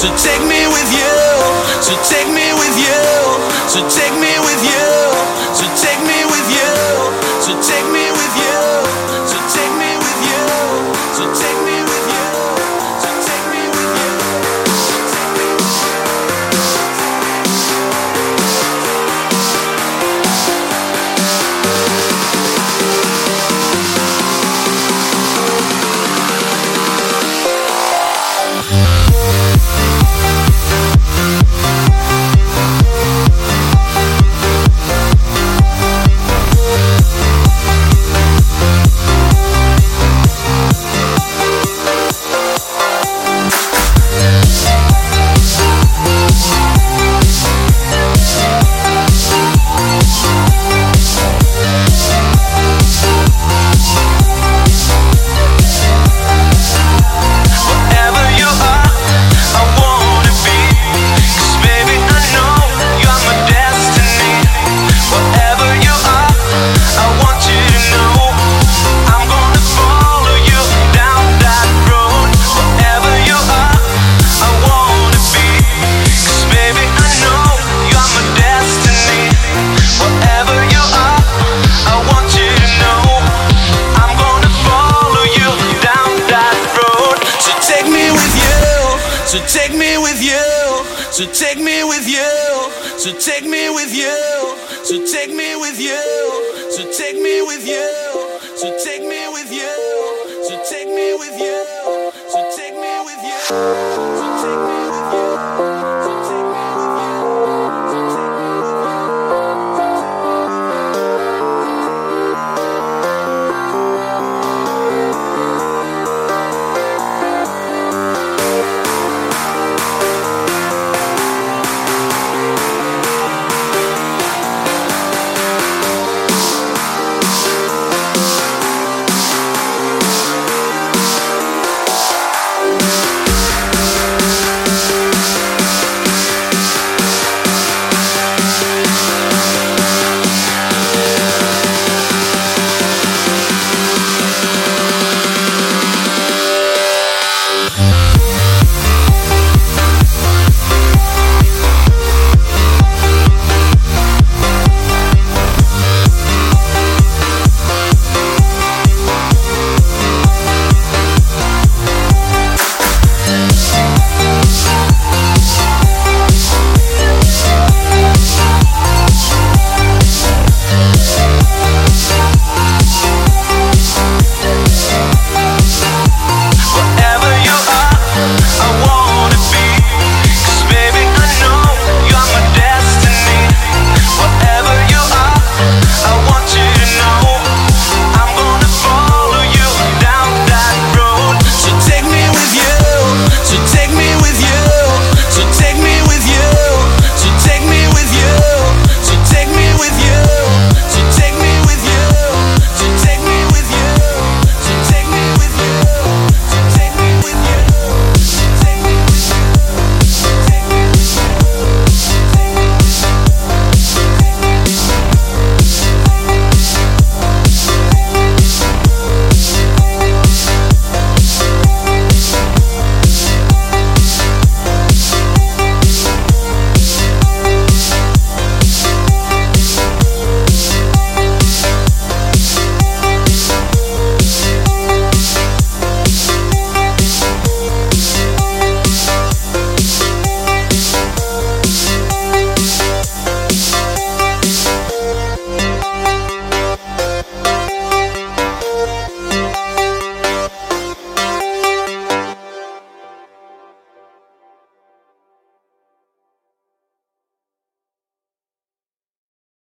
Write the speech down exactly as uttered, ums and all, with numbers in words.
So take me with you. So take me with you. So take me with you. So take me with you. So take me with you. So take me with you. So take me with you. So take me with you. So take me with you. So take me with you. So take me with you. So take me with you. So take me with you. So take me with you. So take me with you. So take me with you.